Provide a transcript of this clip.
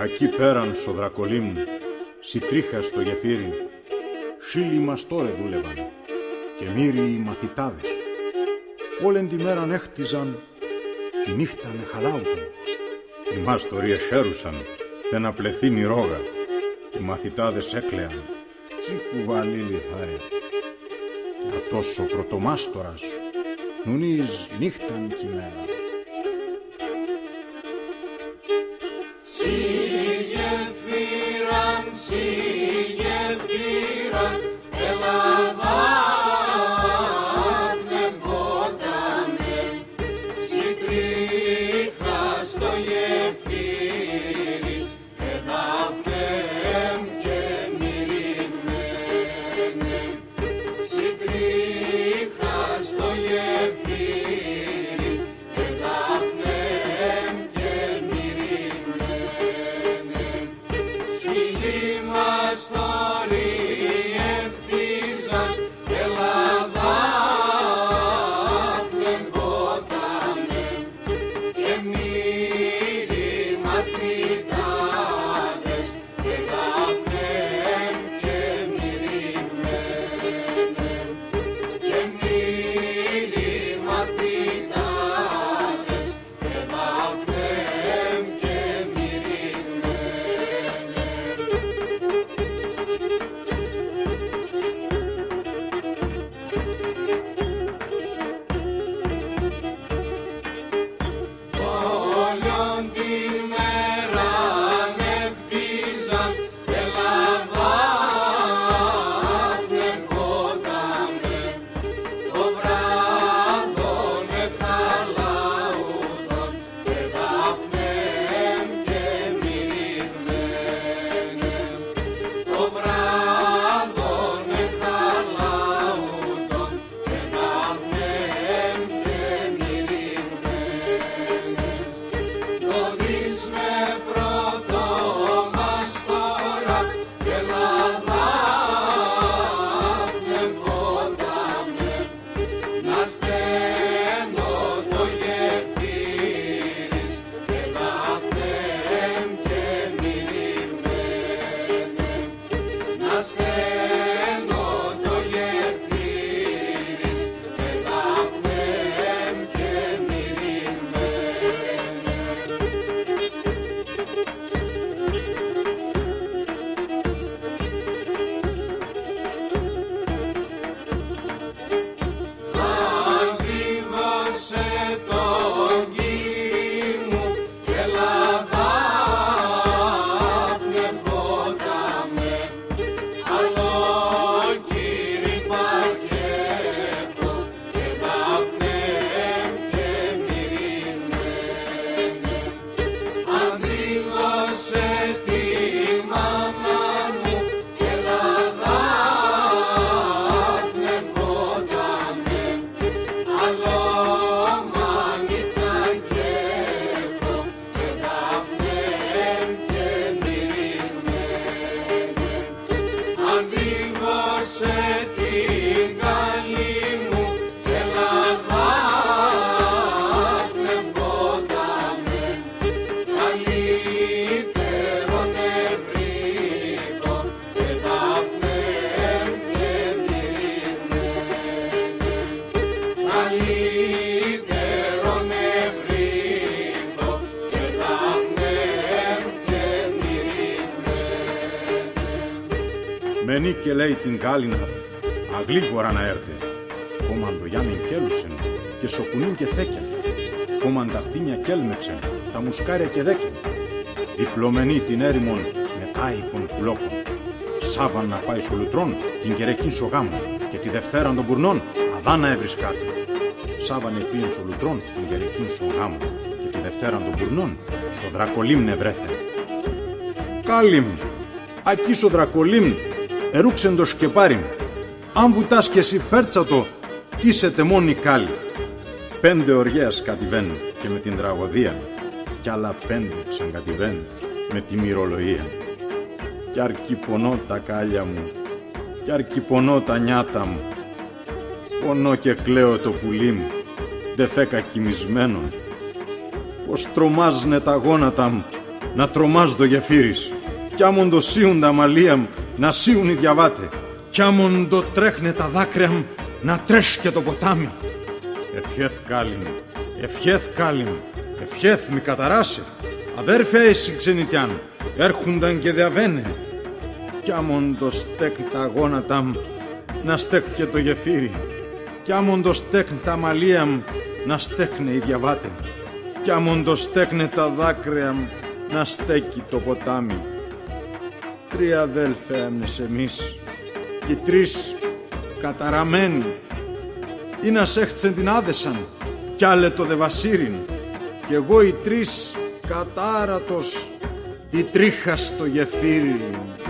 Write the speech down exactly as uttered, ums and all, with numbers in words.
Ακεί πέραν σοδρακολί μου, σιτρίχα στο γεφύρι, σίλοι μαστόρε δούλευαν και μύριοι οι μαθητάδες. Όλεν τη μέραν έχτιζαν, τη νύχταν εχαλάουτον. Οι μάστοροι εσέρουσαν, θε να πλεθύνει η ρόγα. Οι μαθητάδες έκλαιαν, τσι κουβαλί λιθάρε. Για τόσο πρωτομάστορας, νουνείς νύχταν κι ημέρα. Σιγεφύραν, σιγεφύραν, Ελλάδα πνεμπότανε, σιτρίχα στο γεφύρι, εδάφνεμ και μυριγμένε, σιτρίχα στο γεφύρι, εδάφνεμ και μυριγμένε, χίλιοι μαστόροι ευτίζαν, Ελλάδα πνεμπότανε, και μύροι μαθητάδες, εδάφνεμ και μυριγμένε, και μύροι μαθητάδες, εδάφνεμ και όλον τη μέρα νευτίζαν, Ελλάδα πνεμπότανε, το βράδον εχαλάουτον, εδάφνεμ και μυριγμένε, το βράδον εχαλάουτον, εδάφνεμ και μυριγμένε, το δεις με πρώτο μαστόρα, Ελλάδα πνεμπότανε, να στένω το γεφύρις, εδάφνεμ και μυριγμένε, να στένω το γεφύρις, εδάφνεμ και Αδίγωσε τον Κύρι μου, Ελλάδα πνεμπόταμε, άλλο Κύρι παρχέτο, εδάφνεμ και μυριγμένε, αδίγωσε τη μάνα μου, Ελλάδα πνεμπόταμε, άλλο μανίτσα κέφο, εδάφνεμ και μυριγμένε, αδίγωσε την καλή μου, Ελλάδα πνεμπόταμε, καλύτερον ευρύτω, εδάφνεμ και μυριγμένε, καλύτερον ευρύτω, εδάφνεμ και μυριγμένε. Μενή και λέει την κάλινατ, αγλίγορα να έρτε. Κόμαν το γιάμιν κέλουσεν και σοκουνίν και θέκεν. Κόμαν τα χτίνια κέλμεξεν, τα μουσκάρια και δέκεν. Διπλωμενή την έρημον με τάικον πουλόκον. Σάβαν να πάει στο λουτρόν την κερεκήν σογάμου και τη Δευτέραν των Μπουρνών αδά να έβρις κάτι. Σάβαν επίεν στο λουτρόν την κερεκήν σογάμου και τη Δευτέραν των Μπουρνών στο δρακολίμ νευρέθεν. Κάλιμ, ακεί στο δρακολίμ, ερούξεν το σκεπάριμ. Αν βουτάς κι εσύ πέρτσατο, είσαι τεμόνι κάλλη. Πέντε οργέας κατηβαίνουν και με την τραγωδία, κι άλλα πέντε ξανκατηβαίνουν με τη μυρολογία. Κι αρκεί πονώ τα κάλια μου, κι αρκεί πονώ τα νιάτα μου. Πονώ και κλαίω το πουλί μου, δε φέκα κοιμισμένον. Πως τρομάζνε τα γόνατα μου, να τρομάζει το γεφύρις, κι άμον το σύουν τα μαλλία μου, να σύουν οι διαβάτε, κι άμον το τρέχνε τα δάκρυα μου, να τρέσκε το ποτάμι. Ευχέθ κάλιν, ευχέθ κάλιν, ευχέθ μη καταράσε, αδέρφια εσύ ξενιτιάν, έρχονταν και διαβαίνε, κι άμον το στέκν τα γόνατα μου, να στέκνε το γεφύρι, κι άμον το στέκν τα μαλλία μου, να στέκνε οι διαβάτε, κι άμον το στέκνε τα δάκρυα μου, να στέκει το ποτάμι. Τρία αδέλφια έμνες εμείς, και τρεις καταραμένοι, ή να σέχτσεν την άδεσαν, κι άλλε το δεβασίριν, κι εγώ οι τρεις κατάρατος, τη τρίχα στο γεφύρι.